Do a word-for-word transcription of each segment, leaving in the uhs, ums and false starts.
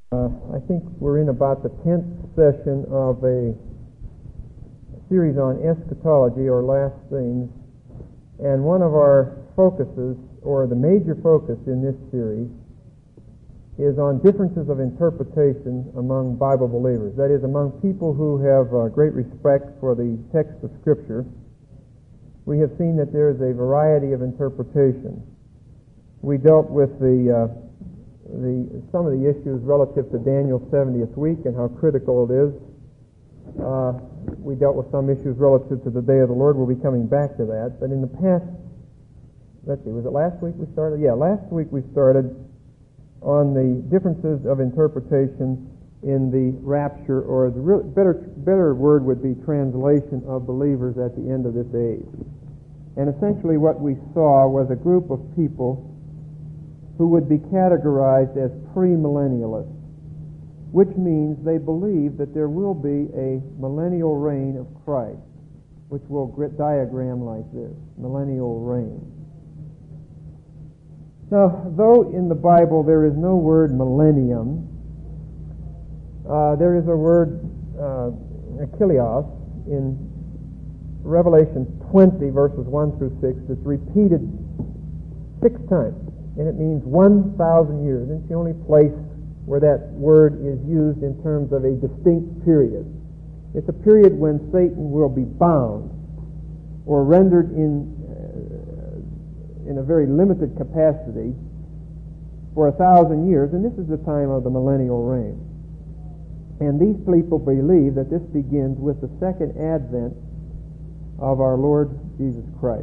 Uh, I think we're in about the tenth session of a series on eschatology, or last things, and one of our focuses, or the major focus in this series, is on differences of interpretation among Bible believers. That is, among people who have uh, great respect for the text of Scripture. We have seen that there is a variety of interpretation. We dealt with the uh, The, some of the issues relative to Daniel's seventieth week and how critical it is. Uh, we dealt with some issues relative to the day of the Lord. We'll be coming back to that. But in the past, let's see, was it last week we started? Yeah, last week we started on the differences of interpretation in the rapture, or the real, better, better word would be translation of believers at the end of this age. And essentially what we saw was a group of people who would be categorized as premillennialists, which means they believe that there will be a millennial reign of Christ, which we'll diagram like this, millennial reign. Now, though in the Bible there is no word millennium, uh, there is a word, uh, Achilleos, in Revelation twenty, verses one through six, that's repeated six times. And it means one thousand years. And it's the only place where that word is used in terms of a distinct period. It's a period when Satan will be bound or rendered in uh, in a very limited capacity for a thousand years. And this is the time of the millennial reign. And these people believe that this begins with the second advent of our Lord Jesus Christ.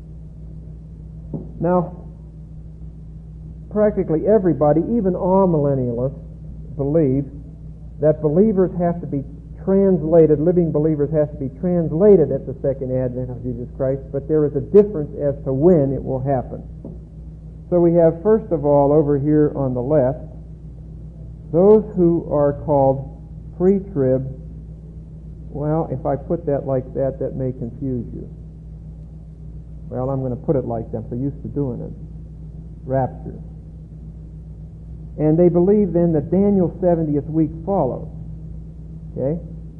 Now, practically everybody, even all millennialists, believe that believers have to be translated, living believers have to be translated at the second advent of Jesus Christ, but there is a difference as to when it will happen. So we have, first of all, over here on the left, those who are called pre-trib. Well, if I put that like that, that may confuse you. Well, I'm going to put it like that. I'm so used to doing it. Rapture. And they believe then that Daniel's seventieth week follows. Okay?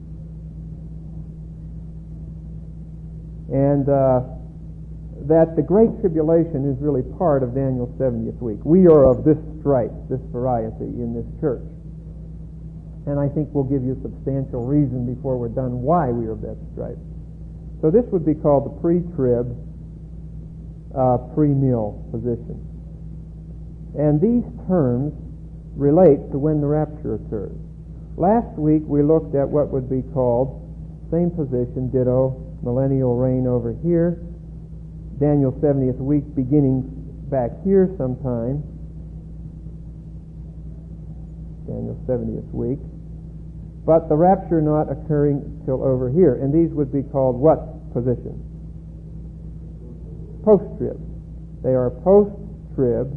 And uh, that the Great Tribulation is really part of Daniel's seventieth week. We are of this stripe, this variety in this church. And I think we'll give you substantial reason before we're done why we are of that stripe. So this would be called the pre-trib, uh, pre-mill position. And these terms relate to when the rapture occurs. Last week we looked at what would be called, same position, ditto, millennial reign over here, Daniel's seventieth week beginning back here sometime, Daniel's seventieth week, but the rapture not occurring till over here. And these would be called what positions? Post-trib. They are post-trib,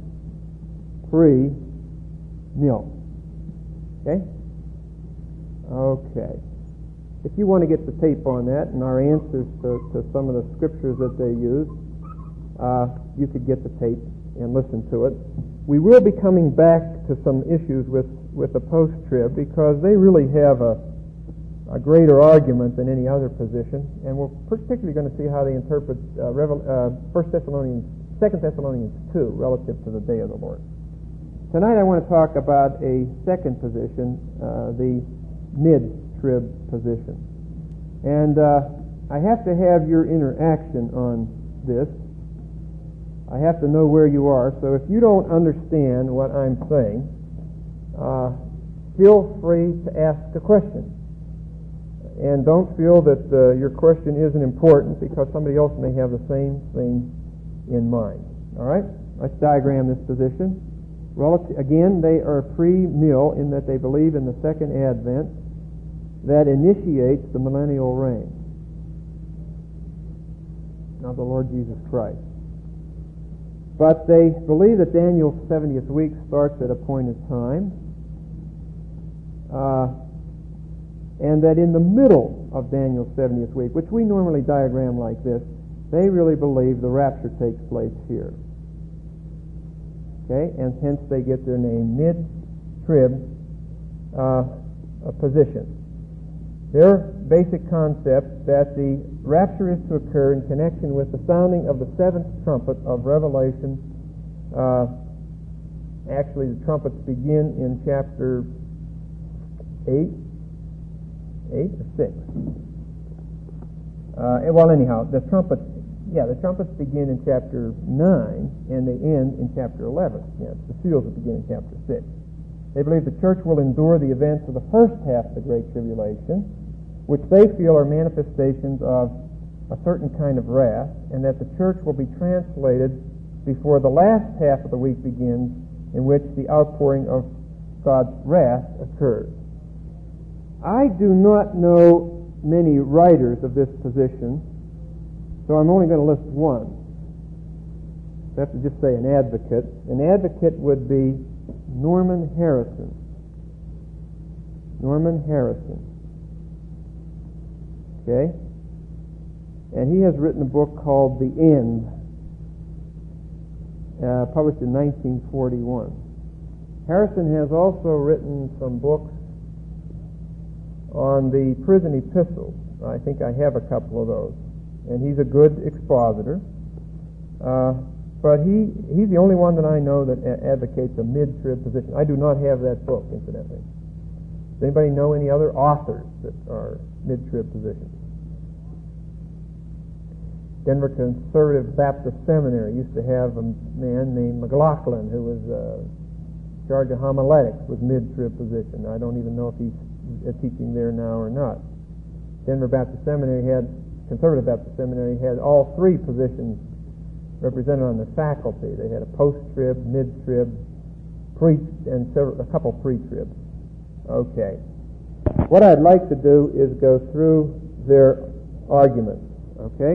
pre-mill. Okay? Okay. If you want to get the tape on that and our answers to, to some of the scriptures that they use, uh, you could get the tape and listen to it. We will be coming back to some issues with, with the post-trib because they really have a, a greater argument than any other position, and we're particularly going to see how they interpret uh, Revel, uh, First Thessalonians, Second Thessalonians two relative to the day of the Lord. Tonight I want to talk about a second position, uh, the mid-trib position. And uh, I have to have your interaction on this. I have to know where you are. So if you don't understand what I'm saying, uh, feel free to ask a question. And don't feel that uh, your question isn't important because somebody else may have the same thing in mind. All right? Let's diagram this position. Relative, again, they are pre-mill in that they believe in the second advent that initiates the millennial reign of the Lord Jesus Christ. But they believe that Daniel's seventieth week starts at a point in time, uh, and that in the middle of Daniel's seventieth week, which we normally diagram like this, they really believe the rapture takes place here. Okay, and hence they get their name mid-trib uh, position. Their basic concept that the rapture is to occur in connection with the sounding of the seventh trumpet of Revelation. Uh, actually, the trumpets begin in chapter eight, eight or six. Uh, well, anyhow, the trumpets, yeah, the trumpets begin in chapter nine and they end in chapter eleven. Yeah, the seals will begin in chapter six. They believe the church will endure the events of the first half of the Great Tribulation, which they feel are manifestations of a certain kind of wrath, and that the church will be translated before the last half of the week begins, in which the outpouring of God's wrath occurs. I do not know many writers of this position, so I'm only going to list one. I have to just say an advocate. An advocate would be Norman Harrison. Norman Harrison. Okay? And he has written a book called The End, uh, published in nineteen forty-one. Harrison has also written some books on the prison epistles. I think I have a couple of those. And he's a good expositor. Uh, but he, he's the only one that I know that a- advocates a mid-trib position. I do not have that book, incidentally. Does anybody know any other authors that are mid-trib positions? Denver Conservative Baptist Seminary used to have a man named McLaughlin who was uh, in charge of homiletics with mid-trib position. I don't even know if he's uh, teaching there now or not. Denver Baptist Seminary had, Conservative Baptist Seminary had all three positions represented on the faculty. They had a post-trib, mid-trib, pre, and several, a couple pre-tribs. Okay. What I'd like to do is go through their arguments, okay?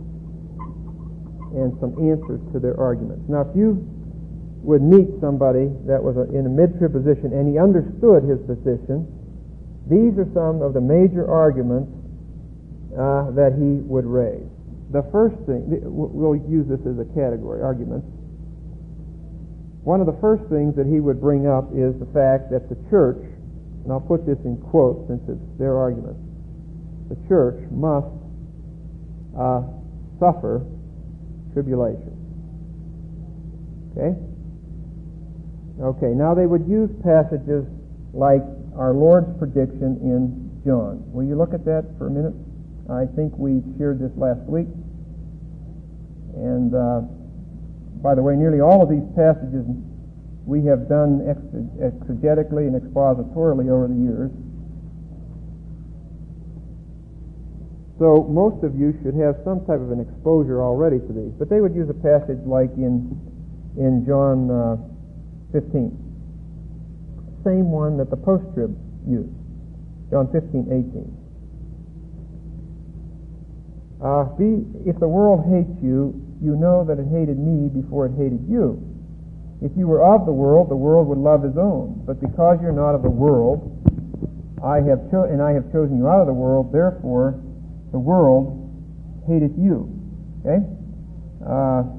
And some answers to their arguments. Now, if you would meet somebody that was a, in a mid-trib position and he understood his position, these are some of the major arguments uh, that he would raise. The first thing, we'll use this as a category, arguments. One of the first things that he would bring up is the fact that the church, and I'll put this in quotes since it's their argument, the church must uh, suffer tribulation. Okay? Okay, now they would use passages like our Lord's prediction in John. Will you look at that for a minute? I think we shared this last week. And uh, by the way, nearly all of these passages we have done exegetically and expositorily over the years. So most of you should have some type of an exposure already to these. But they would use a passage like in in John uh, fifteen. Same one that the post-trib used. John fifteen, eighteen. Uh, be, if the world hates you, you know that it hated me before it hated you. If you were of the world, the world would love his own. But because you're not of the world, I have cho- and I have chosen you out of the world, therefore the world hateth you. Okay? Uh,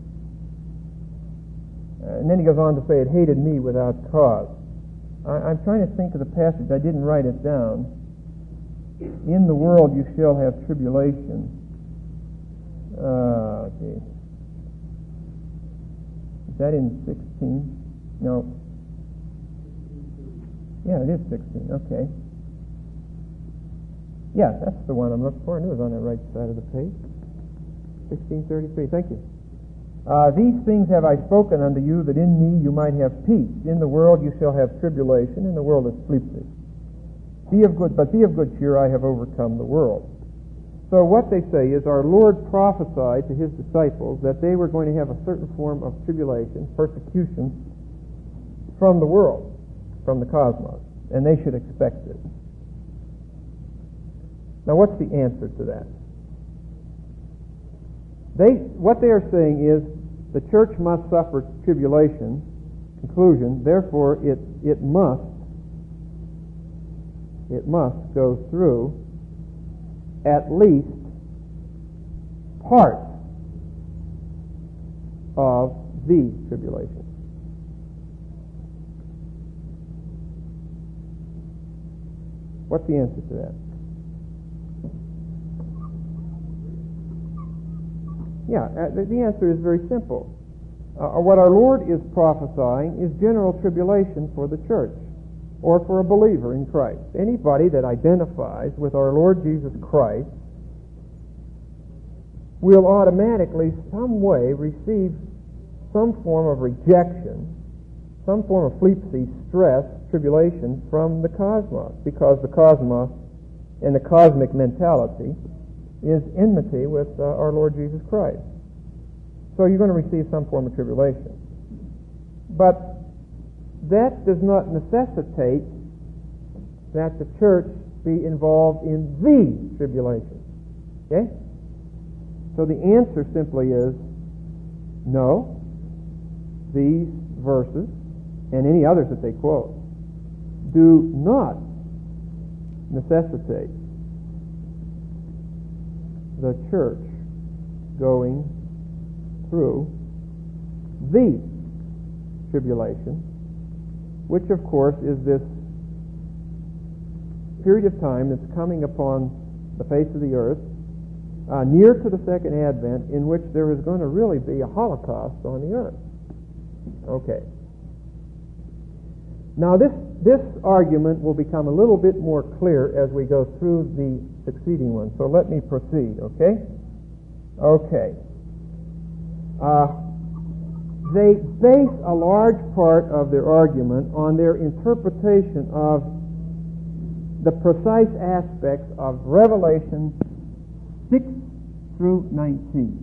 and then he goes on to say it hated me without cause. I, I'm trying to think of the passage. I didn't write it down. In the world you shall have tribulation. Uh, okay. Is that in sixteen? No. Yeah, it is sixteen. Okay. Yeah, that's the one I'm looking for. I knew it was on the right side of the page. sixteen thirty-three. Thank you. Uh, These things have I spoken unto you, that in me you might have peace. In the world you shall have tribulation, and the world is sleeping. Be of good, but be of good cheer, I have overcome the world. So what they say is our Lord prophesied to his disciples that they were going to have a certain form of tribulation, persecution, from the world, from the cosmos, and they should expect it. Now what's the answer to that? They, what they are saying is the church must suffer tribulation, conclusion, therefore it, it must it must go through at least part of the tribulation. What's the answer to that? Yeah, uh, the answer is very simple. Uh, what our Lord is prophesying is general tribulation for the church, or for a believer in Christ. Anybody that identifies with our Lord Jesus Christ will automatically, some way, receive some form of rejection, some form of flipsy, stress, tribulation from the cosmos, because the cosmos and the cosmic mentality is enmity with uh, our Lord Jesus Christ. So you're going to receive some form of tribulation. But that does not necessitate that the church be involved in the tribulation. Okay? So the answer simply is no. These verses, and any others that they quote, do not necessitate the church going through the tribulation, which of course is this period of time that's coming upon the face of the earth uh, near to the second advent, in which there is going to really be a Holocaust on the earth. Okay. Now this this argument will become a little bit more clear as we go through the succeeding ones. So let me proceed, okay? Okay. Uh, they base a large part of their argument on their interpretation of the precise aspects of Revelation six through nineteen.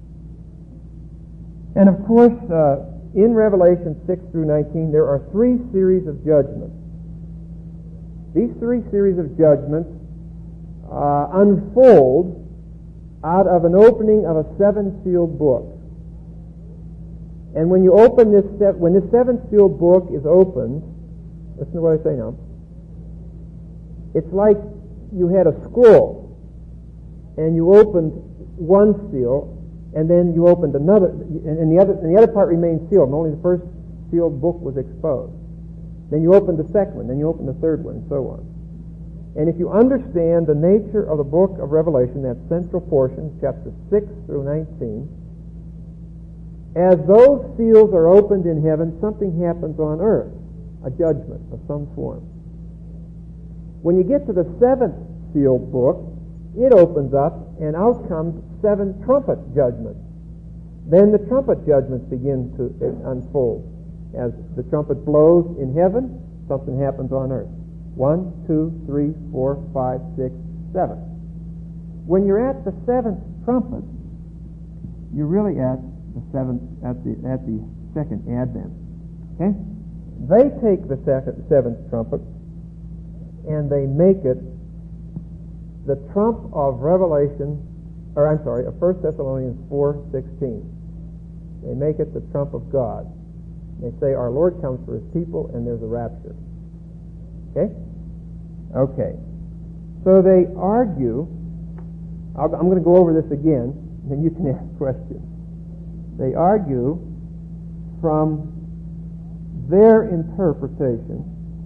And of course, uh, in Revelation six through nineteen, there are three series of judgments. These three series of judgments uh, unfold out of an opening of a seven-sealed book. And when you open this, se- when this seven-sealed book is opened, listen to what I say now. It's like you had a scroll, and you opened one seal, and then you opened another, and the other, and the other part remained sealed, and only the first sealed book was exposed. Then you opened the second one, then you opened the third one, and so on. And if you understand the nature of the book of Revelation, that central portion, chapters six through nineteen, as those seals are opened in heaven, something happens on earth, a judgment of some form. When you get to the seventh sealed book, it opens up, and out comes seven trumpet judgments. Then the trumpet judgments begin to unfold. As the trumpet blows in heaven, something happens on earth. One, two, three, four, five, six, seven. When you're at the seventh trumpet, you're really at the seventh, at the at the second advent. Okay? They take the second, seventh trumpet, and they make it the trump of Revelation, or I'm sorry, of First Thessalonians four sixteen. They make it the trump of God. They say our Lord comes for His people, and there's a rapture. Okay? Okay. So they argue. I'll, I'm going to go over this again, and then you can ask questions. They argue from their interpretation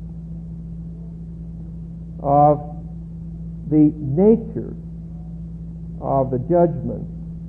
of the nature of the judgment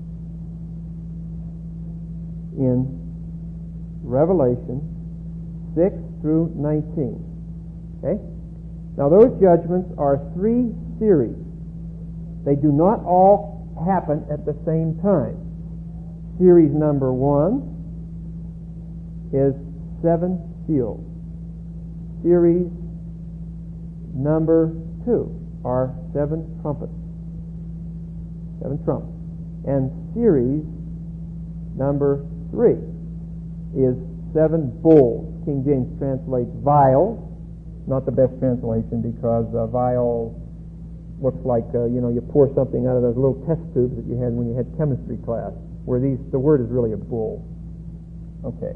in Revelation six through nineteen. Okay? Now those judgments are three series. They do not all happen at the same time. Series number one is seven seals. Series number two are seven trumpets. Seven trumpets. And series number three is seven bowls. King James translates vials. Not the best translation, because uh, vial looks like uh, you know you pour something out of those little test tubes that you had when you had chemistry class. Where these the word is really a bowl. Okay.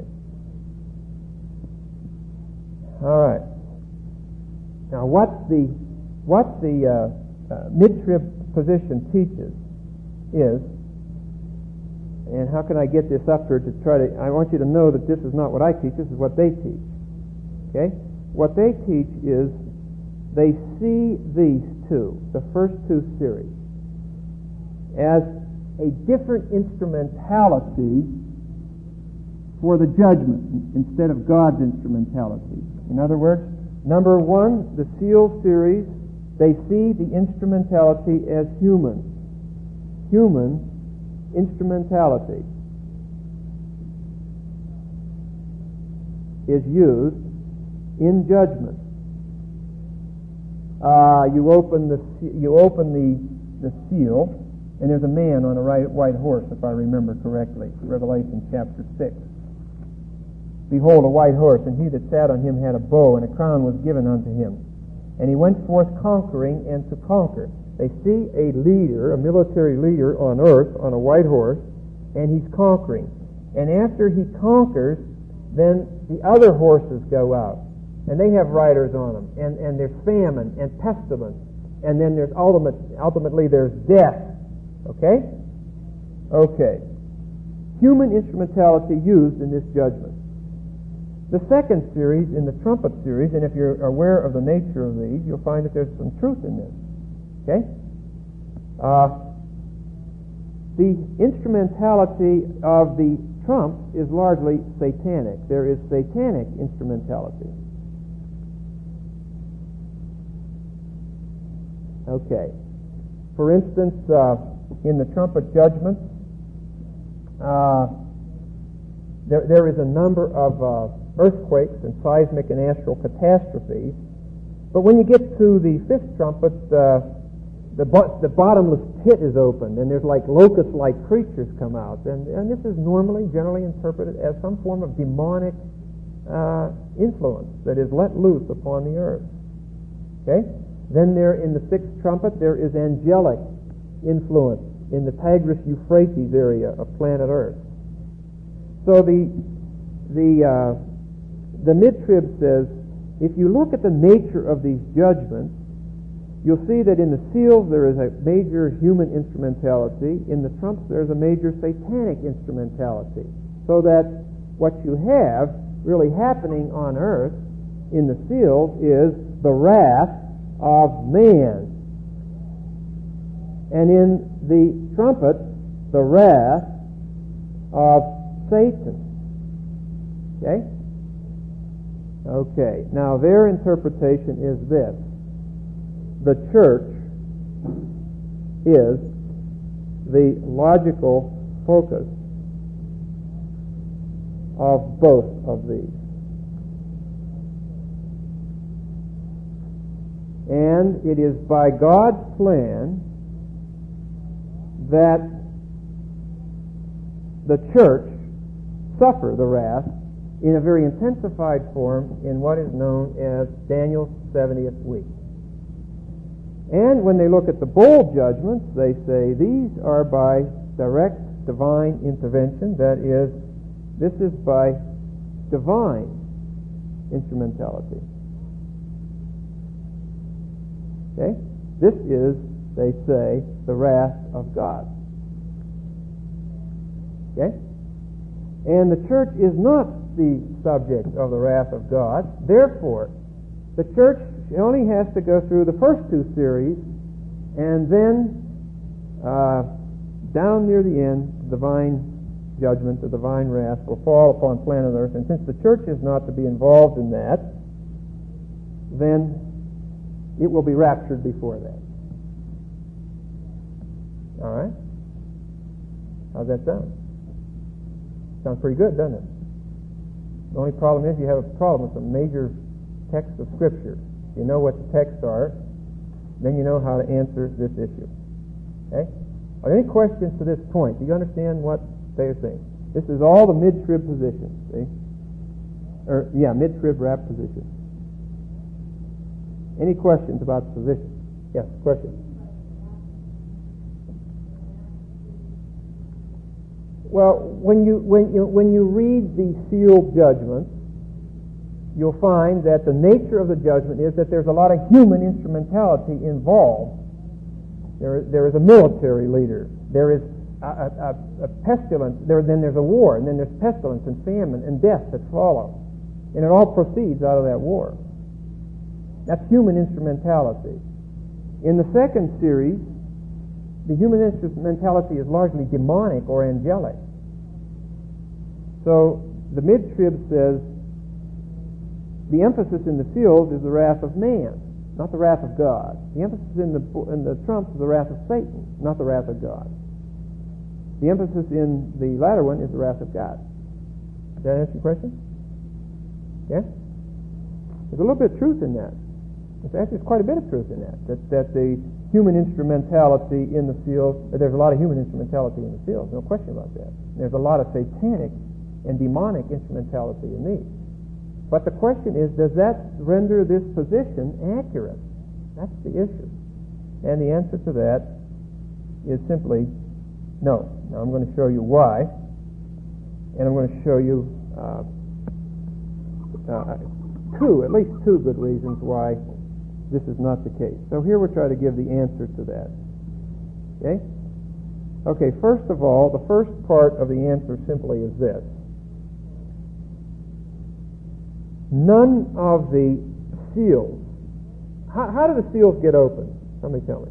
All right. Now, what the what the uh, uh, mid-trib position teaches is, and how can I get this up here to try to? I want you to know that this is not what I teach. This is what they teach. Okay. What they teach is they see these two, the first two series, as a different instrumentality for the judgment instead of God's instrumentality. In other words, number one, the seal series, they see the instrumentality as human. Human instrumentality is used in judgment. Uh, you open the you open the the seal, and there's a man on a right, white horse, if I remember correctly. Revelation chapter six. Behold, a white horse, and he that sat on him had a bow, and a crown was given unto him. And he went forth conquering and to conquer. They see a leader, a military leader on earth, on a white horse, and he's conquering. And after he conquers, then the other horses go out, and they have riders on them, and, and there's famine and pestilence, and then there's ultimate, ultimately there's death. Okay? Okay. Human instrumentality used in this judgment. The second series, in the trumpet series, and if you're aware of the nature of these, you'll find that there's some truth in this. Okay? Uh, the instrumentality of the trump is largely satanic. There is satanic instrumentality. Okay. For instance, uh, in the trumpet judgment, uh, there, there is a number of uh, earthquakes and seismic and astral catastrophes. But when you get to the fifth trumpet, uh, the, bo- the bottomless pit is opened, and there's like locust-like creatures come out. And, and this is normally, generally interpreted as some form of demonic uh, influence that is let loose upon the earth. Okay? Then there, in the sixth trumpet, there is angelic influence in the Tigris-Euphrates area of planet Earth. So the the uh, the mid-trib says, if you look at the nature of these judgments, you'll see that in the seals there is a major human instrumentality. In the trumps there is a major satanic instrumentality. So that what you have really happening on earth in the seals is the wrath of man. And in the trumpet, the wrath of Satan. Okay? Okay. Now their interpretation is this. The church is the logical focus of both of these. And it is by God's plan that the church suffer the wrath in a very intensified form in what is known as Daniel's seventieth week. And when they look at the bowl judgments, they say these are by direct divine intervention. That is, this is by divine instrumentality. Okay? This is, they say, the wrath of God. Okay? And the church is not the subject of the wrath of God. Therefore, the church only has to go through the first two series, and then uh, down near the end, divine judgment, the divine wrath will fall upon planet Earth. And since the church is not to be involved in that, then it will be raptured before that. All right? How's that sound? Sounds pretty good, doesn't it? The only problem is you have a problem with some major texts of Scripture. You know what the texts are, then you know how to answer this issue. Okay? Are there any questions to this point? Do you understand what they're saying? This is all the mid-trib position, see? Or, yeah, mid-trib rap position. Any questions about the position? Yes, question. Well, when you when you when you read the sealed judgments, you'll find that the nature of the judgment is that there's a lot of human instrumentality involved. There there is a military leader. There is a, a, a pestilence. There then there's a war, and then there's pestilence and famine and death that follow, and it all proceeds out of that war. That's human instrumentality. In the second series, the human instrumentality is largely demonic or angelic. So the mid-trib says the emphasis in the seals is the wrath of man, not the wrath of God. The emphasis in the in the trumps is the wrath of Satan, not the wrath of God. The emphasis in the latter one is the wrath of God. Does that answer your question? Yeah? There's a little bit of truth in that. Actually, there's quite a bit of truth in that. That, that the human instrumentality in the seals, there's a lot of human instrumentality in the seals, no question about that. There's a lot of satanic and demonic instrumentality in these. But the question is, does that render this position accurate? That's the issue. And the answer to that is simply no. Now I'm going to show you why, and I'm going to show you uh, uh, two, at least two good reasons why this is not the case. So here we'll try to give the answer to that. Okay? Okay, first of all, the first part of the answer simply is this. None of the seals, how, how do the seals get open? Somebody tell me.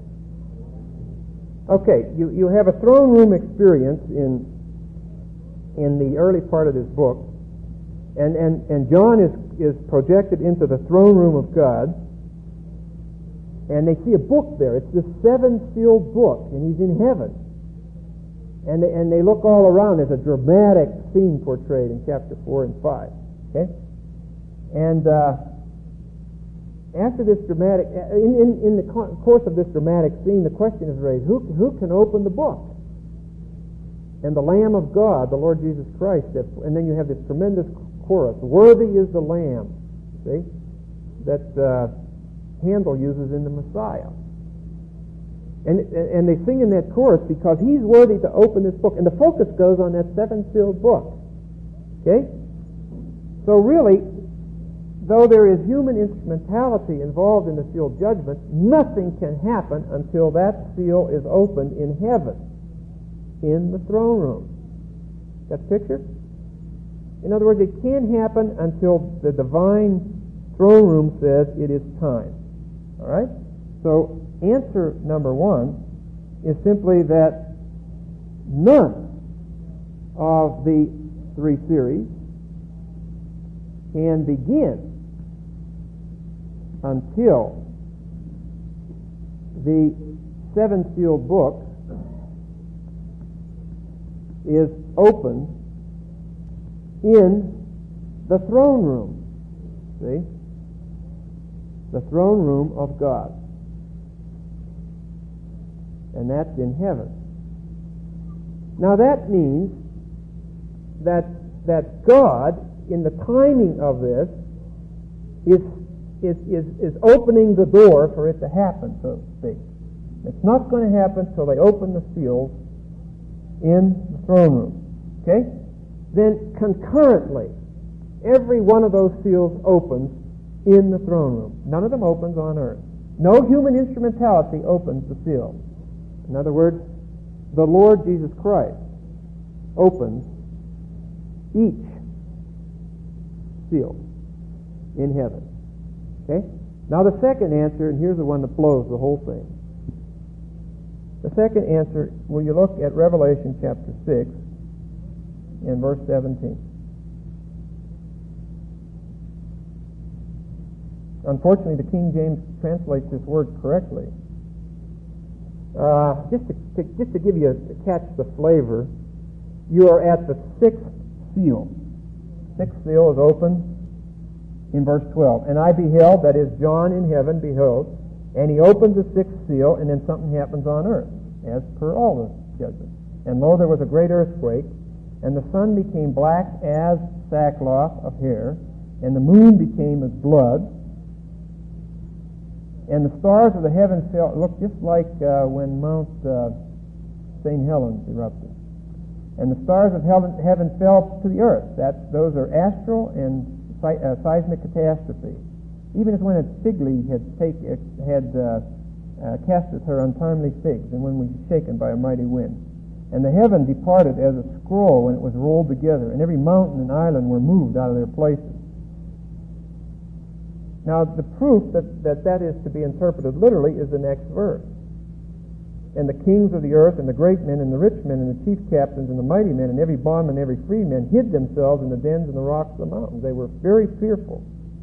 Okay, you, you have a throne room experience in in the early part of this book, and, and, and John is, is projected into the throne room of God, and they see a book there. It's this seven-sealed book, and he's in heaven. And they, and they look all around. There's a dramatic scene portrayed in chapter four and five. Okay? And uh, after this dramatic, in, in, in the course of this dramatic scene, the question is raised, who, who can open the book? And the Lamb of God, the Lord Jesus Christ, and then you have this tremendous chorus, worthy is the Lamb, see, that uh, Handel uses in the Messiah. And, and they sing in that chorus because he's worthy to open this book. And the focus goes on that seven-sealed book. Okay? So really, though there is human instrumentality involved in the sealed judgment, nothing can happen until that seal is opened in heaven, in the throne room. Got the picture? In other words, it can't happen until the divine throne room says it is time. All right? So answer number one is simply that none of the three series can begin until the seven-sealed book is opened in the throne room. See? The throne room of God. And that's in heaven. Now that means that that God, in the timing of this, is is is, is opening the door for it to happen, so to speak. It's not going to happen until they open the seals in the throne room. Okay? Then concurrently, every one of those seals opens in the throne room. None of them opens on earth. No human instrumentality opens the seal. In other words, the Lord Jesus Christ opens each seal in heaven. Okay? Now the second answer, and here's the one that blows the whole thing. The second answer, will you look at Revelation chapter six and verse seventeen. Unfortunately, the King James translates this word correctly. Uh, just, to, to, just to give you a, to catch the flavor, you are at the sixth seal. Sixth seal is opened in verse twelve. And I beheld, that is John in heaven, behold, and he opened the sixth seal, and then something happens on earth, as per all the judgments. And lo, there was a great earthquake, and the sun became black as sackcloth of hair, and the moon became as blood, and the stars of the heavens fell, looked just like uh, when Mount uh, Saint Helens erupted. And the stars of heaven, heaven fell to the earth. That's, those are astral and uh, seismic catastrophe. Even as when a fig leaf had, take, had uh, uh, casteth her untimely figs, and when we was shaken by a mighty wind. And the heaven departed as a scroll when it was rolled together, and every mountain and island were moved out of their places. Now, the proof that, that that is to be interpreted literally is the next verse. And the kings of the earth, and the great men, and the rich men, and the chief captains, and the mighty men, and every bondman, and every free man hid themselves in the dens and the rocks of the mountains. They were very fearful.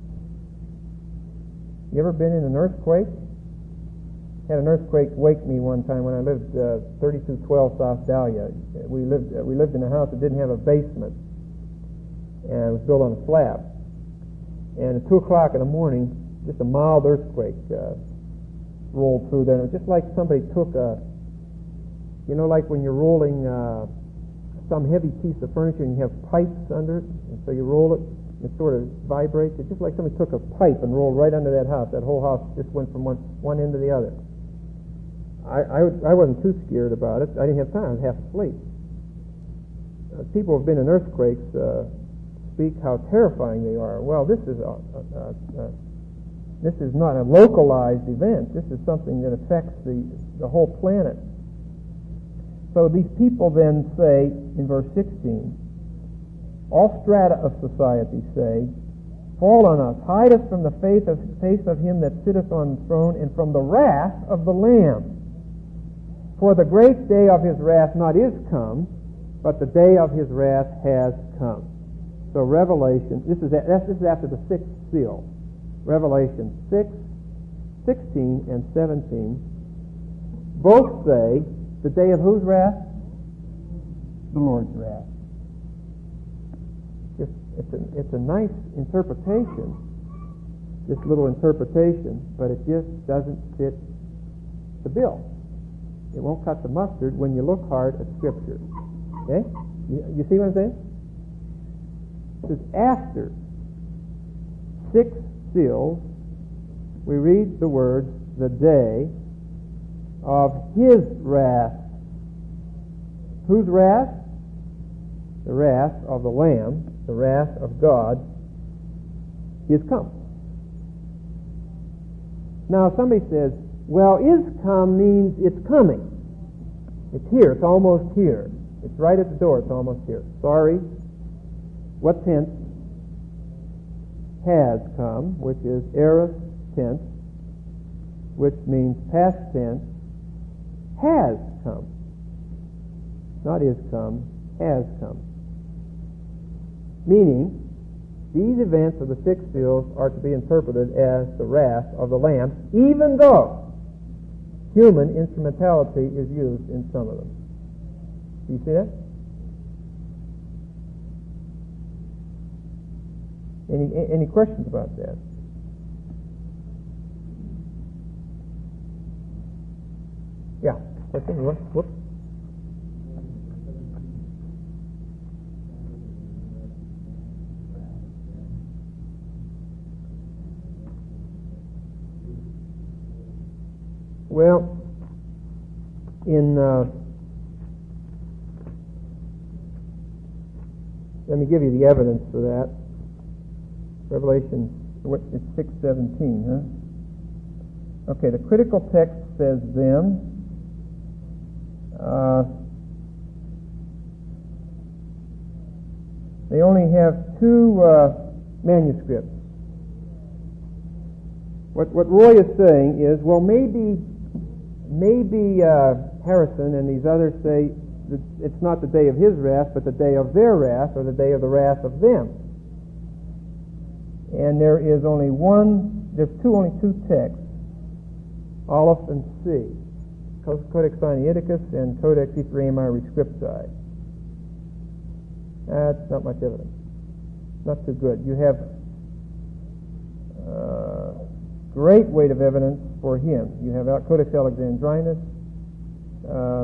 You ever been in an earthquake? Had an earthquake wake me one time when I lived uh, thirty-two twelve South Dahlia. We lived uh, we lived in a house that didn't have a basement, and it was built on a slab. And at two o'clock in the morning, just a mild earthquake uh, rolled through there. It was just like somebody took a, you know, like when you're rolling uh, some heavy piece of furniture and you have pipes under it, and so you roll it, and it sort of vibrates. It's just like somebody took a pipe and rolled right under that house. That whole house just went from one, one end to the other. I, I, I wasn't too scared about it. I didn't have time. I was half asleep. Uh, people who have been in earthquakes uh, speak how terrifying they are. Well, this is a, a, a, a This is not a localized event. This is something that affects the, the whole planet. So these people then say, in verse sixteen, all strata of society say, fall on us, hide us from the face of, face of him that sitteth on the throne, and from the wrath of the Lamb. For the great day of his wrath not is come, but the day of his wrath has come. So Revelation, this is, this is after the sixth seal. Revelation six, sixteen, and seventeen both say the day of whose wrath? The Lord's wrath. It's, it's, a, it's a nice interpretation, this little interpretation, but it just doesn't fit the bill. It won't cut the mustard when you look hard at Scripture. Okay? You, you see what I'm saying? This is after six seals, we read the words, the day of his wrath. Whose wrath? The wrath of the Lamb, the wrath of God, is come. Now somebody says, well, is come means it's coming. It's here, it's almost here. It's right at the door, it's almost here. Sorry. What tense? Has come, which is aorist tense, which means past tense, has come. Not is come, has come. Meaning, these events of the six seals are to be interpreted as the wrath of the Lamb, even though human instrumentality is used in some of them. Do you see that? Any any questions about that? Yeah. Question? What? Whoops. Well, in uh, let me give you the evidence for that. Revelation, what, it's six seventeen, huh? Okay, the critical text says them. Uh, they only have two uh, manuscripts. What what Roy is saying is, well, maybe maybe uh, Harrison and these others say that it's not the day of his wrath, but the day of their wrath, or the day of the wrath of them. And there is only one, there's two, only two texts, Aleph and C, Codex Sinaiticus and Codex Ephraemi Rescripti. That's not much evidence. Not too good. You have uh, great weight of evidence for him. You have Codex Alexandrinus, uh,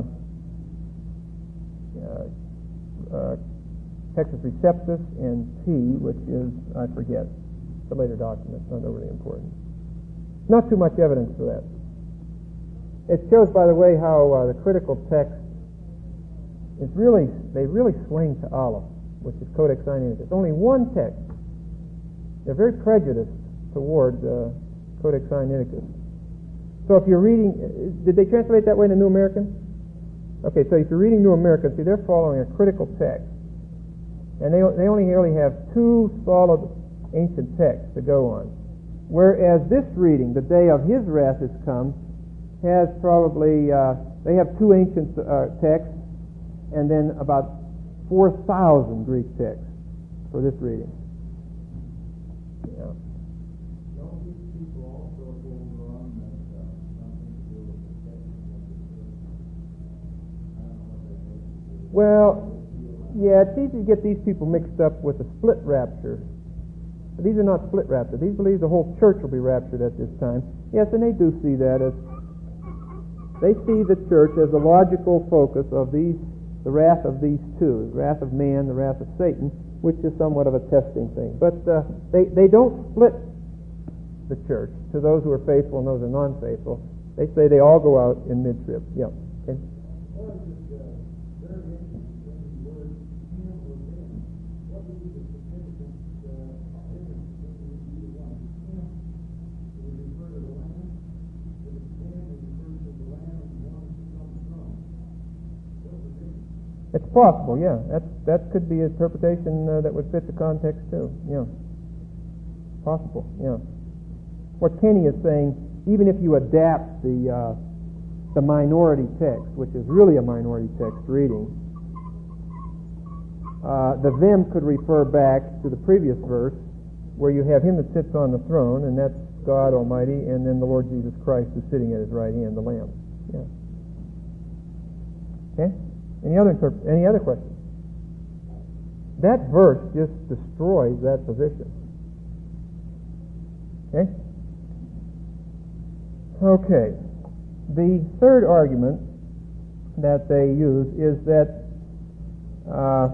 uh, uh, Textus Receptus, and T, which is, I forget, the later document, not overly important. Not too much evidence for that. It shows, by the way, how uh, the critical text is really, they really swing to Aleph, which is Codex Sinaiticus. Only one text. They're very prejudiced toward uh, Codex Sinaiticus. So if you're reading, did they translate that way in the New American? Okay, so if you're reading New American, see, they're following a critical text. And they, they only really have two solid ancient texts to go on. Whereas this reading, the day of his wrath is come, has probably, uh, they have two ancient uh, texts and then about four thousand Greek texts for this reading. Yeah. Don't these people also hold on that uh, nothing to do with the text of the church? I don't know what that has to do with. Well, yeah, it's easy to get these people mixed up with the split rapture. But these are not split rapture. These believe the whole church will be raptured at this time. Yes, and they do see that as, they see the church as the logical focus of these, the wrath of these two, the wrath of man, the wrath of Satan, which is somewhat of a testing thing. But uh, they, they don't split the church to those who are faithful and those who are non-faithful. They say they all go out in mid-trib. Yeah. Okay. What is it, uh, very interesting in the word him or them? What would be the significant uh, difference between either one? Him would refer to the Lamb, but if them would refer to the Lamb and one who's on the throne. What's the difference? It's possible, yeah. That's, that could be an interpretation uh, that would fit the context too. Yeah. Possible, yeah. What Kenny is saying, even if you adapt the uh, the minority text, which is really a minority text reading, uh, the them could refer back to the previous verse where you have him that sits on the throne, and that's God Almighty, and then the Lord Jesus Christ who's sitting at his right hand, the Lamb. Yeah. Okay? Any other interp- any other questions? That verse just destroys that position. Okay? Okay. The third argument that they use is that uh,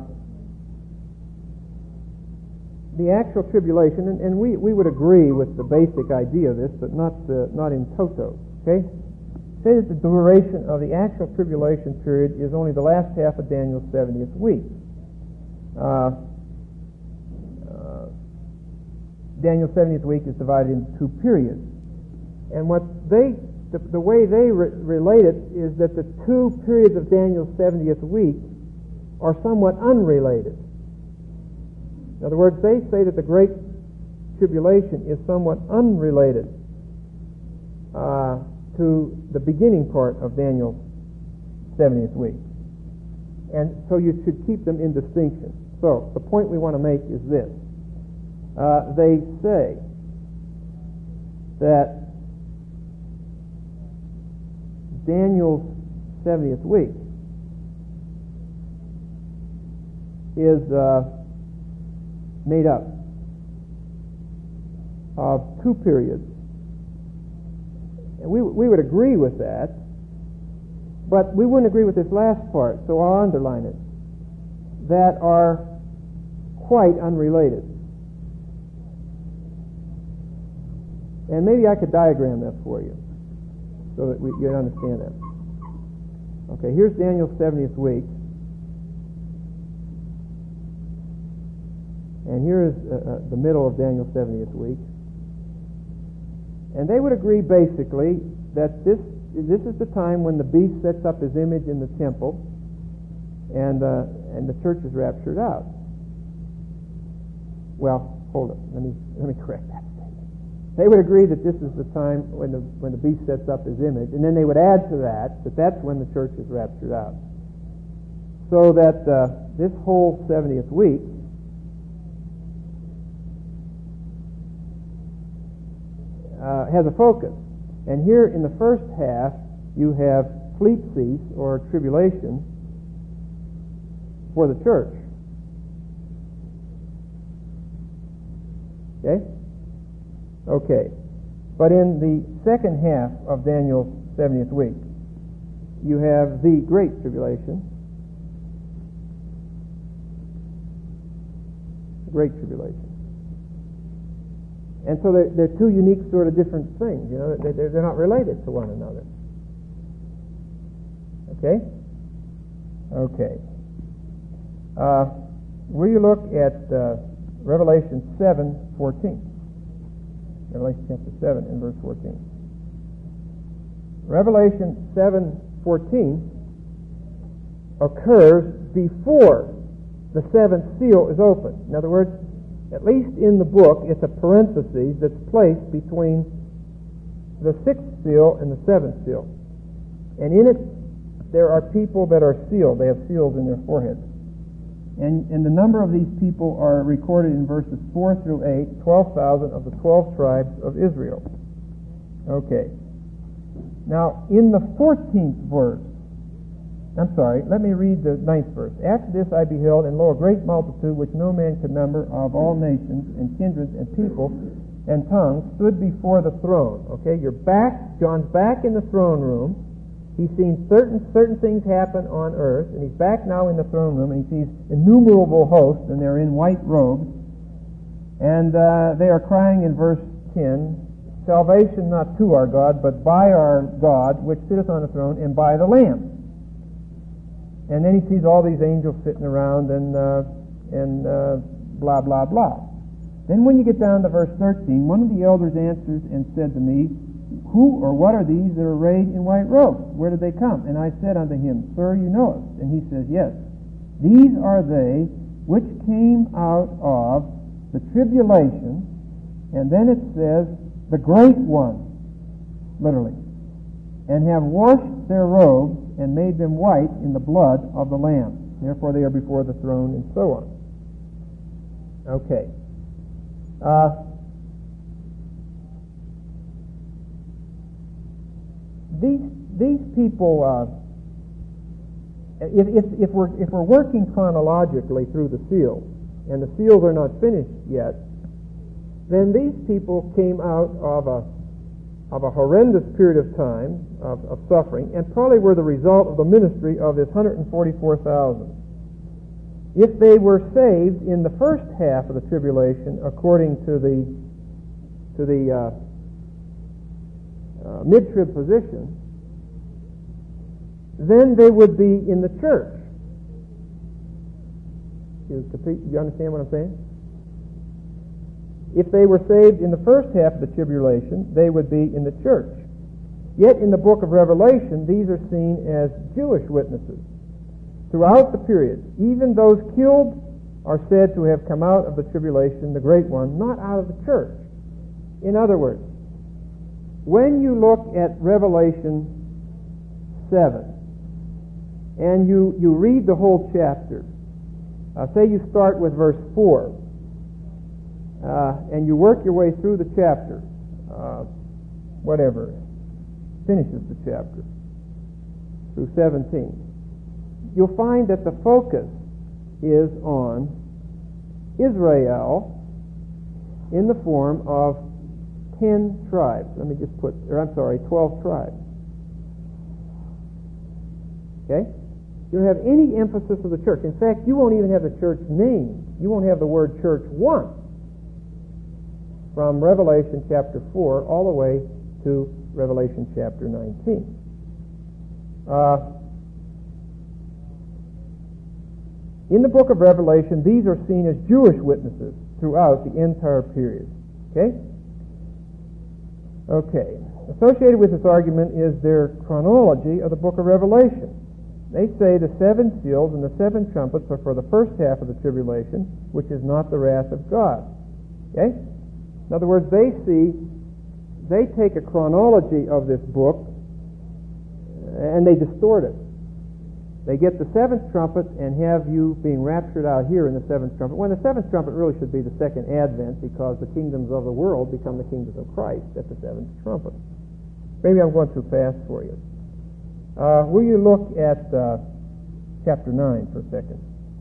the actual tribulation, and, and we, we would agree with the basic idea of this, but not uh, not in toto. Okay? Say that the duration of the actual tribulation period is only the last half of Daniel's seventieth week. Uh, uh, Daniel's seventieth week is divided into two periods. And what they, the, the way they re- relate it is that the two periods of Daniel's seventieth week are somewhat unrelated. In other words, they say that the Great Tribulation is somewhat unrelated uh, to the beginning part of Daniel's seventieth week. And so you should keep them in distinction. So the point we want to make is this. Uh, they say that Daniel's seventieth week is uh, made up of two periods. And we, we would agree with that, but we wouldn't agree with this last part, so I'll underline it, that are quite unrelated. And maybe I could diagram that for you so that we, you understand that. Okay, here's Daniel's seventieth week. And here is uh, uh, the middle of Daniel's seventieth week. And they would agree basically that this this is the time when the beast sets up his image in the temple and uh, and the church is raptured out. Well, hold it. Let me let me correct that statement. They would agree that this is the time when the when the beast sets up his image, and then they would add to that that that's when the church is raptured out. So that uh, this whole seventieth week uh, has a focus. And here in the first half, you have sleep cease or tribulation for the church. Okay? Okay. But in the second half of Daniel's seventieth week, you have the Great Tribulation. The Great Tribulation. And so they're, they're two unique sort of different things. You know, they're, they're not related to one another. Okay? Okay. Uh, will you look at uh, Revelation seven fourteen? Revelation chapter seven and verse fourteen. Revelation seven fourteen occurs before the seventh seal is opened. In other words, At least in the book, it's a parenthesis that's placed between the sixth seal and the seventh seal. And in it, there are people that are sealed. They have seals in their foreheads. And, and the number of these people are recorded in verses four through eight, twelve thousand of the twelve tribes of Israel. Okay. Now, in the fourteenth verse, I'm sorry, let me read the ninth verse. After this I beheld, and lo, a great multitude, which no man could number, of all nations, and kindreds, and people, and tongues, stood before the throne. Okay, you're back, John's back in the throne room. He's seen certain certain things happen on earth, and he's back now in the throne room, and he sees innumerable hosts, and they're in white robes, and uh, they are crying in verse ten, salvation not to our God, but by our God, which sitteth on the throne, and by the Lamb. And then he sees all these angels sitting around, and uh, and uh, blah, blah, blah. Then when you get down to verse thirteen, one of the elders answers and said to me, who or what are these that are arrayed in white robes? Where did they come? And I said unto him, Sir, you know us. And he says, Yes. These are they which came out of the tribulation, and then it says, the great one, literally, and have washed their robes and made them white in the blood of the Lamb. Therefore they are before the throne, and so on. Okay. Uh, these these people, uh, if, if, if we're if we're working chronologically through the seals, and the seals are not finished yet, then these people came out of a of a horrendous period of time of, of suffering, and probably were the result of the ministry of this one hundred forty-four thousand. If they were saved in the first half of the tribulation, according to the to the uh, uh, mid-trib position, then they would be in the church. You, you understand what I'm saying? If they were saved in the first half of the tribulation, they would be in the church. Yet in the book of Revelation, these are seen as Jewish witnesses. Throughout the period, even those killed are said to have come out of the tribulation, the great one, not out of the church. In other words, when you look at Revelation seven, and you, you read the whole chapter, uh, say you start with verse four, Uh, and you work your way through the chapter, uh, whatever, finishes the chapter, through seventeen, you'll find that the focus is on Israel in the form of ten tribes. Let me just put, or I'm sorry, twelve tribes. Okay? You don't have any emphasis of the church. In fact, you won't even have the church name. You won't have the word church once, from Revelation chapter four all the way to Revelation chapter nineteen. Uh, in the book of Revelation, these are seen as Jewish witnesses throughout the entire period. Okay? Okay. Associated with this argument is their chronology of the book of Revelation. They say the seven seals and the seven trumpets are for the first half of the tribulation, which is not the wrath of God. Okay? In other words, they see, they take a chronology of this book and they distort it. They get the seventh trumpet and have you being raptured out here in the seventh trumpet, when the seventh trumpet really should be the second advent, because the kingdoms of the world become the kingdoms of Christ at the seventh trumpet. Maybe I'm going too fast for you. Uh, will you look at uh, chapter nine for a second?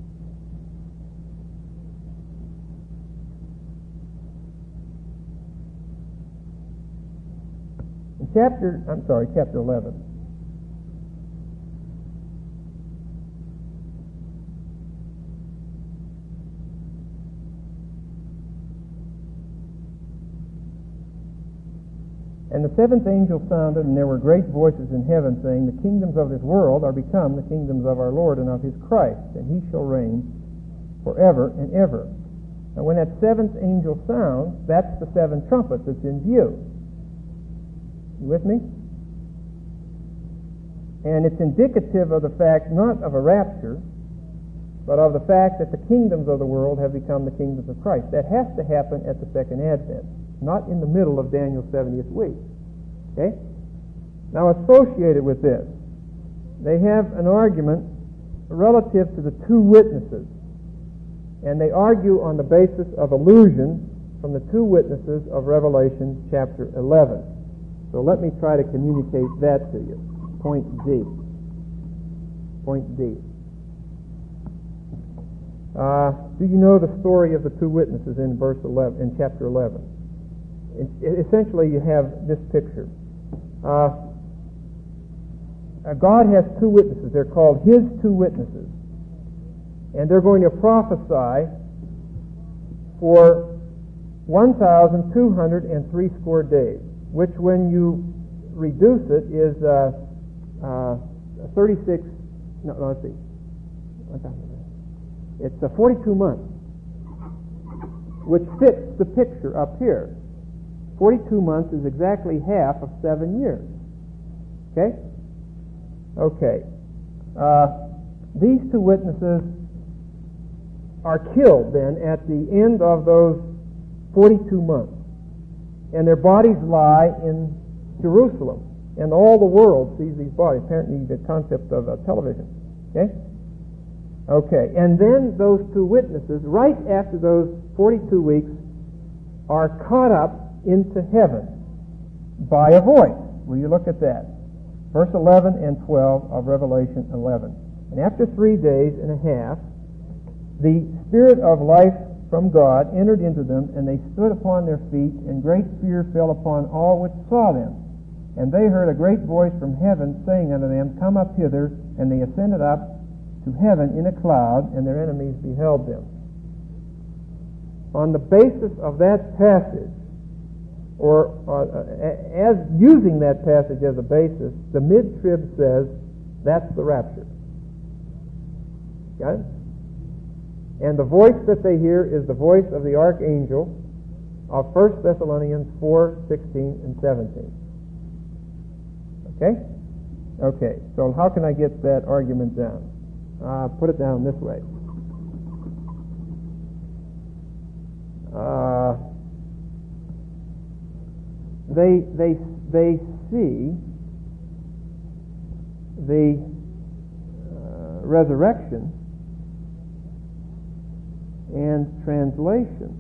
In chapter, I'm sorry, chapter eleven. And the seventh angel sounded, and there were great voices in heaven, saying, The kingdoms of this world are become the kingdoms of our Lord and of his Christ, and he shall reign forever and ever. Now when that seventh angel sounds, that's the seven trumpets that's in view. You with me? And it's indicative of the fact, not of a rapture, but of the fact that the kingdoms of the world have become the kingdoms of Christ. That has to happen at the second advent, not in the middle of Daniel's seventieth week. Okay? Now, associated with this, they have an argument relative to the two witnesses, and they argue on the basis of allusion from the two witnesses of Revelation chapter eleven. So let me try to communicate that to you. Point D. Point D. Uh, do you know the story of the two witnesses in verse eleven, in chapter eleven? It, it, essentially, you have this picture. Uh, uh, God has two witnesses. They're called His two witnesses, and they're going to prophesy for one thousand two hundred and three score days, which, when you reduce it, is uh, uh, thirty-six. No, no, let's see. It's uh, forty-two months, which fits the picture up here. forty-two months is exactly half of seven years. Okay? Okay. Uh, these two witnesses are killed then at the end of those forty-two months, and their bodies lie in Jerusalem, and all the world sees these bodies. Apparently, the concept of uh, television. Okay? Okay, and then those two witnesses, right after those forty-two weeks, are caught up into heaven by a voice. Will you look at that? Verse eleven and twelve of Revelation eleven. And after three days and a half, the Spirit of life from God entered into them, and they stood upon their feet, and great fear fell upon all which saw them. And they heard a great voice from heaven saying unto them, Come up hither. And they ascended up to heaven in a cloud, and their enemies beheld them. On the basis of that passage, or uh, as using that passage as a basis, the mid-trib says that's the rapture. Got it? And the voice that they hear is the voice of the archangel of First Thessalonians four, sixteen, and seventeen. Okay? Okay, so how can I get that argument down? Uh, put it down this way. Uh, they they they see the uh, resurrection and translation.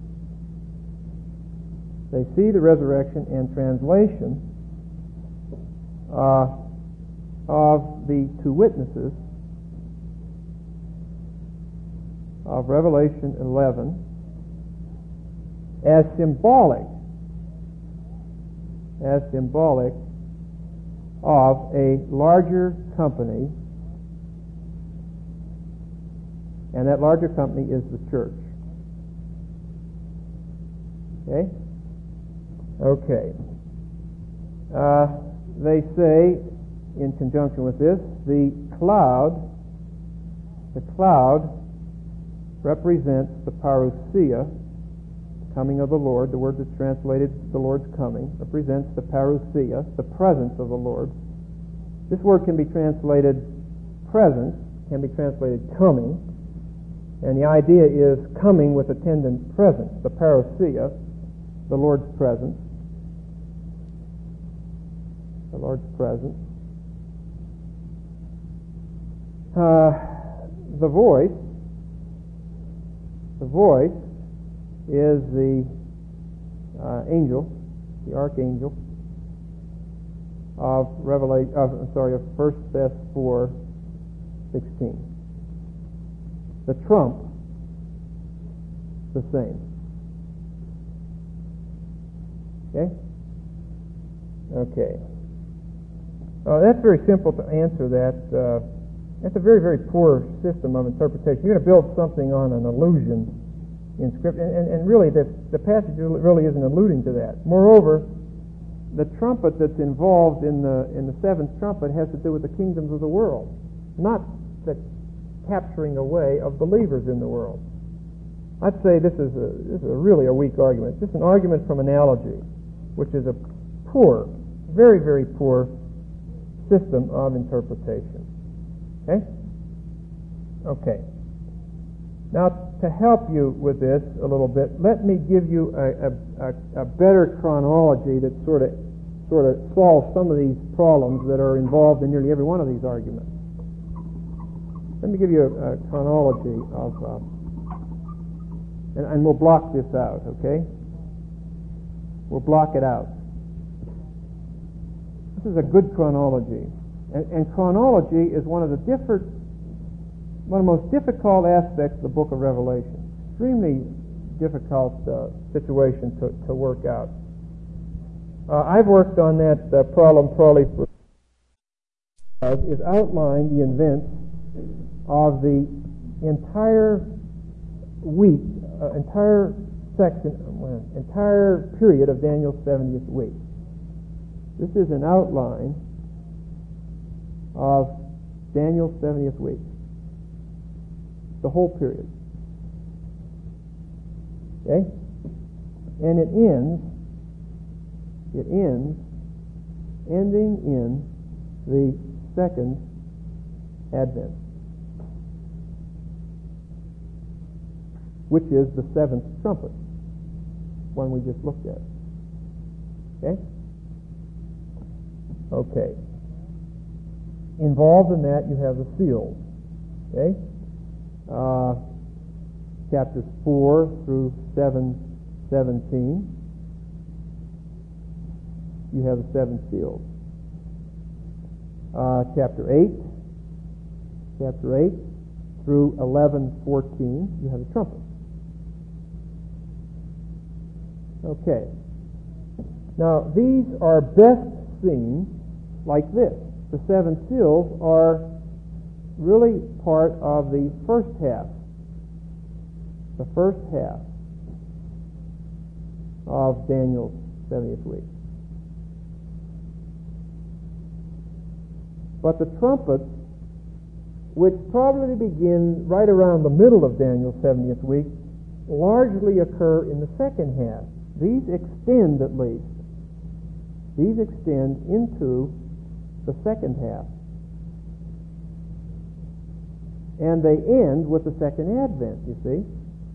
They see the resurrection and translation uh, of the two witnesses of Revelation eleven as symbolic, as symbolic of a larger company, and that larger company is the church. Okay? Okay. Uh, they say, in conjunction with this, the cloud, the cloud represents the parousia, coming of the Lord. The word that's translated the Lord's coming represents the parousia, the presence of the Lord. This word can be translated presence, can be translated coming, and the idea is coming with attendant presence, the parousia, the Lord's presence, the Lord's presence. Uh, the voice, the voice is the uh, angel, the archangel of Revelation. Of, I'm sorry, of First Thess four sixteen. The trump, the same. Okay. Okay. Uh, that's very simple to answer that. Uh, that's a very, very poor system of interpretation. You're going to build something on an allusion in Scripture, and, and really the, the passage really isn't alluding to that. Moreover, the trumpet that's involved in the in the seventh trumpet has to do with the kingdoms of the world, not the capturing away of believers in the world. I'd say this is a, this is a really a weak argument. Just an argument from analogy, which is a poor, very, very poor system of interpretation. Okay? Okay. Now, to help you with this a little bit, let me give you a, a, a, a better chronology that sort of sort of solves some of these problems that are involved in nearly every one of these arguments. Let me give you a, a chronology of, uh, and, and we'll block this out, okay? We'll block it out. This is a good chronology, and, and chronology is one of the different, one of the most difficult aspects of the book of Revelation. Extremely difficult uh, situation to, to work out. Uh, I've worked on that uh, problem probably for is outline the events of the entire week, uh, entire section, uh, entire period of Daniel's seventieth week. This is an outline of Daniel's seventieth week, the whole period. Okay, and it ends. It ends, ending in the second advent, which is the seventh trumpet, one we just looked at. Okay? Okay. Involved in that, you have the seals. Okay? Uh, chapters four through seven seventeen. You have the seven seals. Uh, chapter eight, chapter eight through eleven fourteen, you have the trumpet. Okay. Now, these are best seen like this. The seven seals are really part of the first half. The first half of Daniel's seventieth week. But the trumpets, which probably begin right around the middle of Daniel's seventieth week, largely occur in the second half. These extend, at least. These extend into the second half. And they end with the second advent, you see.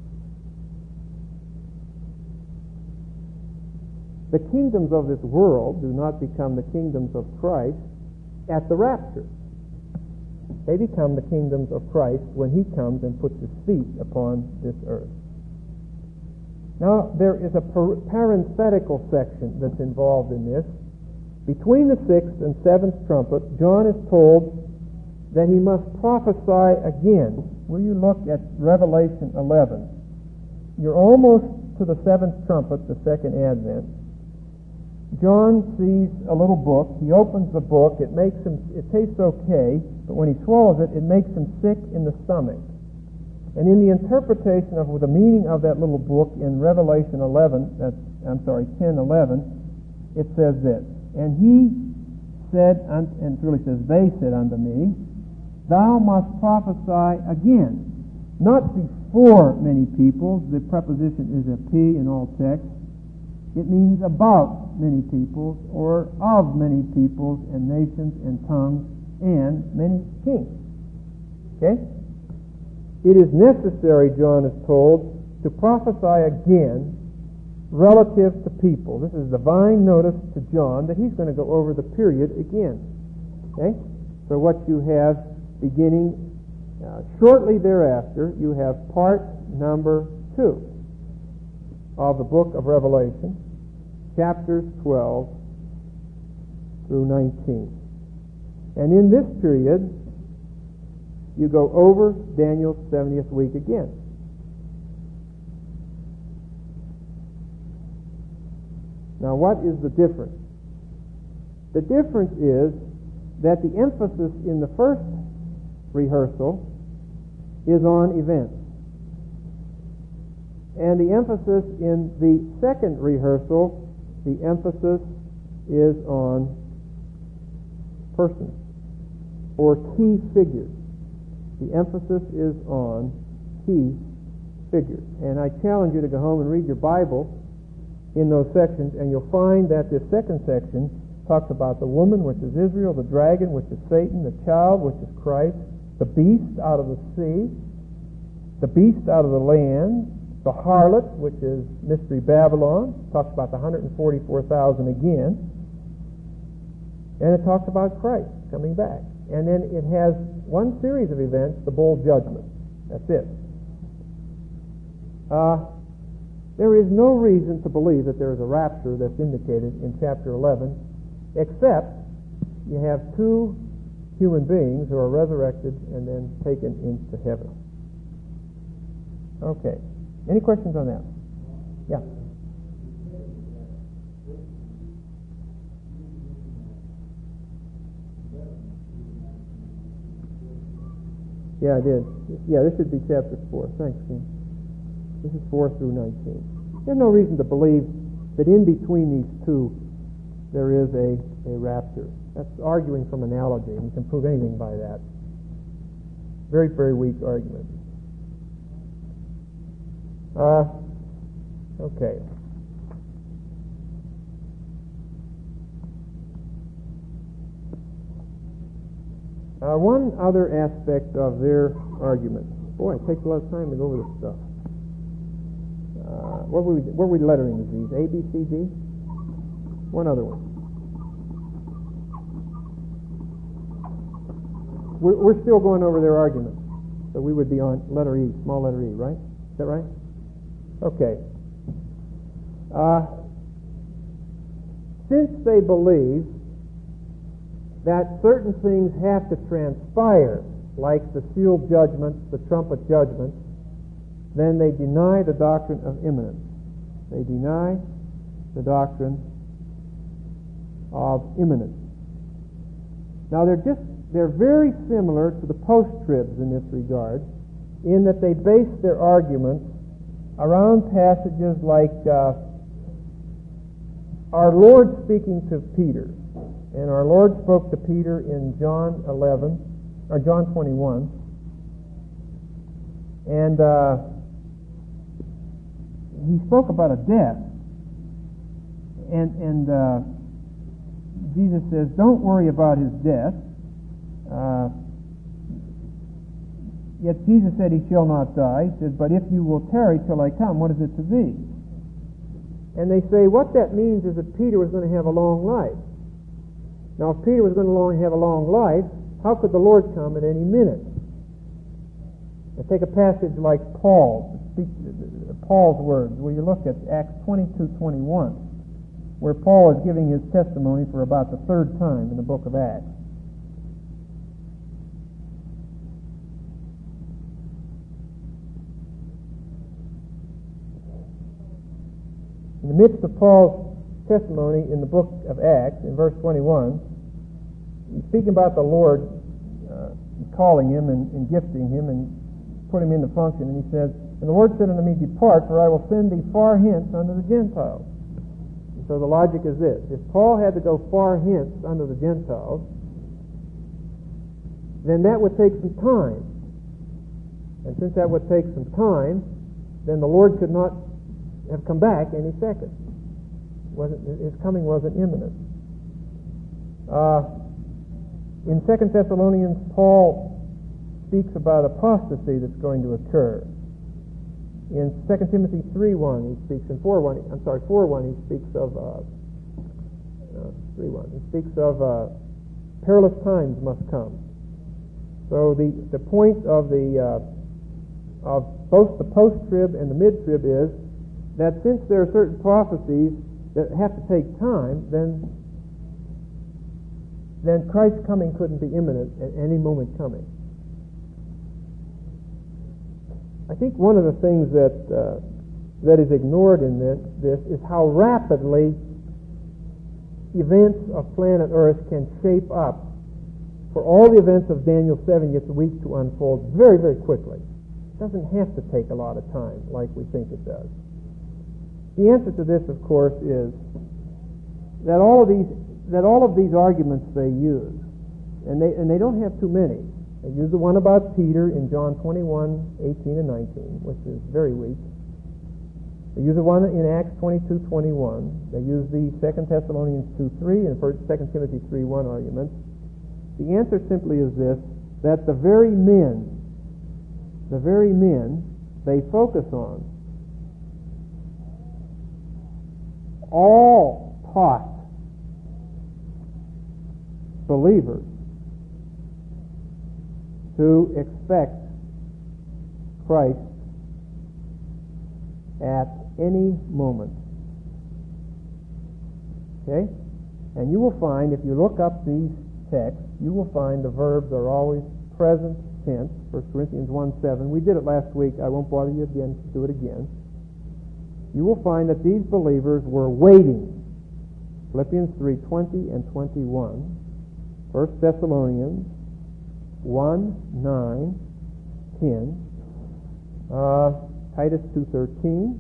The kingdoms of this world do not become the kingdoms of Christ at the rapture. They become the kingdoms of Christ when He comes and puts His feet upon this earth. Now, there is a par- parenthetical section that's involved in this. Between the sixth and seventh trumpet, John is told that he must prophesy again. Will you look at Revelation eleven? You're almost to the seventh trumpet, the second advent. John sees a little book. He opens the book. It makes him, it tastes okay, but when he swallows it, it makes him sick in the stomach. And in the interpretation of the meaning of that little book in Revelation eleven, that's, I'm sorry, ten eleven, it says this, and he said, and it really says, they said unto me, thou must prophesy again, not before many peoples. The preposition is a P in all texts. It means about many peoples, or of many peoples and nations and tongues and many kings. Okay? It is necessary, John is told, to prophesy again relative to people. This is divine notice to John that he's going to go over the period again. Okay? So what you have beginning uh, shortly thereafter, you have part number two of the book of Revelation, chapters twelve through nineteen. And in this period, you go over Daniel's seventieth week again. Now, what is the difference? The difference is that the emphasis in the first rehearsal is on events. And the emphasis in the second rehearsal, the emphasis is on persons or key figures. The emphasis is on key figures. And I challenge you to go home and read your Bible in those sections, and you'll find that this second section talks about the woman, which is Israel, the dragon, which is Satan, the child, which is Christ, the beast out of the sea, the beast out of the land, the harlot, which is Mystery Babylon, talks about the one hundred forty-four thousand again, and it talks about Christ coming back. And then it has one series of events, the bowl judgment. That's it. Uh, there is no reason to believe that there is a rapture that's indicated in chapter eleven, except you have two human beings who are resurrected and then taken into heaven. Okay. Any questions on that? Yeah. Yeah, I did. Yeah, this should be chapter four. Thanks, Ken. This is four through nineteen. There's no reason to believe that in between these two there is a, a rapture. That's arguing from analogy, and you can prove anything by that. Very, very weak argument. Uh, okay. Uh, one other aspect of their argument. Boy, it takes a lot of time to go over this stuff. Uh, what were we, what were we lettering these? A, B, C, D? One other one. We're, we're still going over their argument. So we would be on letter E, small letter E, right? Is that right? Okay. Uh, since they believe that certain things have to transpire, like the sealed judgments, the trumpet judgments, then they deny the doctrine of imminence. They deny the doctrine of imminence. Now they're just they're very similar to the post-tribs in this regard, in that they base their arguments around passages like uh, our Lord speaking to Peter. And our Lord spoke to Peter in John eleven, or John twenty-one. And uh, he spoke about a death. And, and uh, Jesus says, don't worry about his death. Uh, yet Jesus said he shall not die. He says, but if you will tarry till I come, what is it to thee? And they say what that means is that Peter was going to have a long life. Now, if Peter was going to have a long life, how could the Lord come at any minute? Now, take a passage like Paul, speak, Paul's words, where you look at Acts twenty-two twenty-one, where Paul is giving his testimony for about the third time in the book of Acts. In the midst of Paul's testimony in the book of Acts, in verse twenty-one, he's speaking about the Lord uh, calling him and, and gifting him and putting him into function, and he says, and the Lord said unto me, depart, for I will send thee far hence unto the Gentiles. And so the logic is this: if Paul had to go far hence unto the Gentiles, then that would take some time. And since that would take some time, then the Lord could not have come back any second. Wasn't, his coming wasn't imminent. Uh, in Second Thessalonians, Paul speaks about apostasy that's going to occur. In Second Timothy three one, he speaks, in four one, I'm sorry, four one, he speaks of, uh, uh, three one, he speaks of uh, perilous times must come. So the, the point of the uh, of both the post-trib and the mid-trib is that since there are certain prophecies that have to take time, then then Christ's coming couldn't be imminent at any moment coming. I think one of the things that uh, that is ignored in this, this is how rapidly events of planet Earth can shape up for all the events of Daniel's seventieth week to unfold very, very quickly. It doesn't have to take a lot of time like we think it does. The answer to this, of course, is that all of these that all of these arguments they use, and they and they don't have too many. They use the one about Peter in John twenty-one, eighteen and nineteen, which is very weak. They use the one in Acts twenty-two, twenty-one. They use the Second Thessalonians two, three and Second Timothy three, one arguments. The answer simply is this: that the very men the very men they focus on all taught believers to expect Christ at any moment. Okay? And you will find, if you look up these texts, you will find the verbs are always present tense. First Corinthians one seven. We did it last week. I won't bother you again to do it again. You will find that these believers were waiting. Philippians three twenty and twenty-one. First Thessalonians one nine, ten. Uh, Titus two thirteen.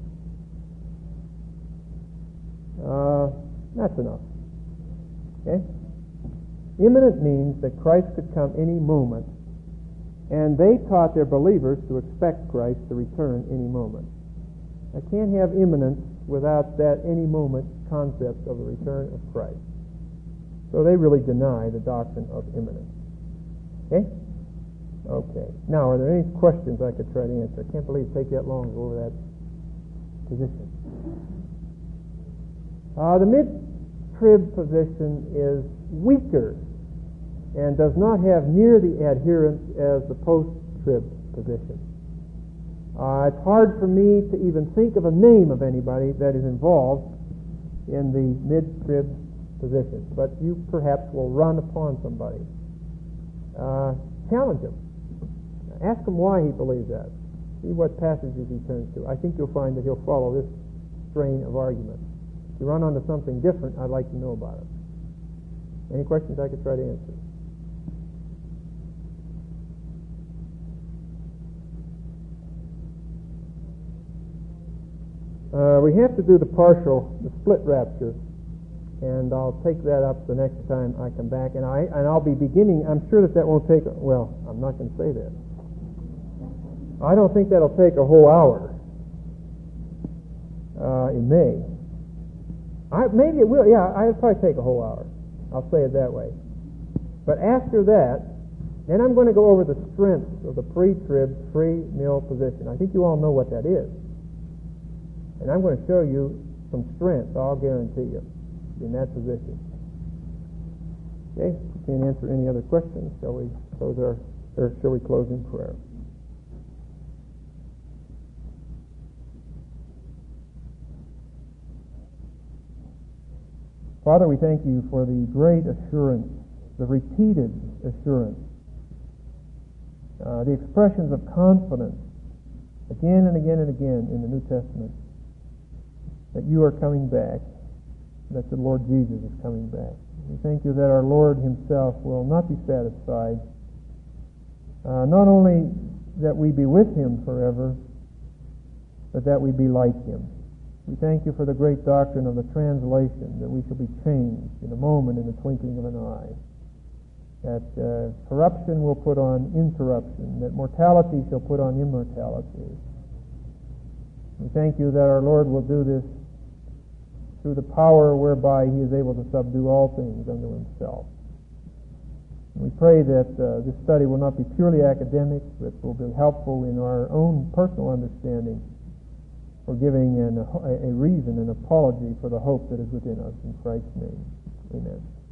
Uh, that's enough. Okay? Imminent means that Christ could come any moment, and they taught their believers to expect Christ to return any moment. I can't have imminence without that any moment concept of the return of Christ. So they really deny the doctrine of imminence. Okay? Okay. Now, are there any questions I could try to answer? I can't believe it take that long to go over that position. Uh, the mid-trib position is weaker and does not have near the adherence as the post-trib position. Uh, it's hard for me to even think of a name of anybody that is involved in the mid-trib position, but you perhaps will run upon somebody. Uh, challenge him. Ask him why he believes that. See what passages he turns to. I think you'll find that he'll follow this strain of argument. If you run onto something different, I'd like to know about it. Any questions I could try to answer? Uh, we have to do the partial, the split rapture, and I'll take that up the next time I come back. And I and I'll be beginning. I'm sure that that won't take. Well, I'm not going to say that. I don't think that'll take a whole hour uh, in May. I, maybe it will. Yeah, it'll probably take a whole hour. I'll say it that way. But after that, then I'm going to go over the strengths of the pre-trib, pre-mill position. I think you all know what that is. And I'm going to show you some strength, I'll guarantee you, in that position. Okay, can't answer any other questions. Shall we close our, or shall we close in prayer? Father, we thank you for the great assurance, the repeated assurance, uh, the expressions of confidence again and again and again in the New Testament that you are coming back, that the Lord Jesus is coming back. We thank you that our Lord himself will not be satisfied, uh, not only that we be with him forever, but that we be like him. We thank you for the great doctrine of the translation, that we shall be changed in a moment, in the twinkling of an eye, that uh, corruption will put on incorruption, that mortality shall put on immortality. We thank you that our Lord will do this through the power whereby he is able to subdue all things unto himself. And we pray that uh, this study will not be purely academic, but will be helpful in our own personal understanding, for giving an, a, a reason, an apology for the hope that is within us. In Christ's name, amen.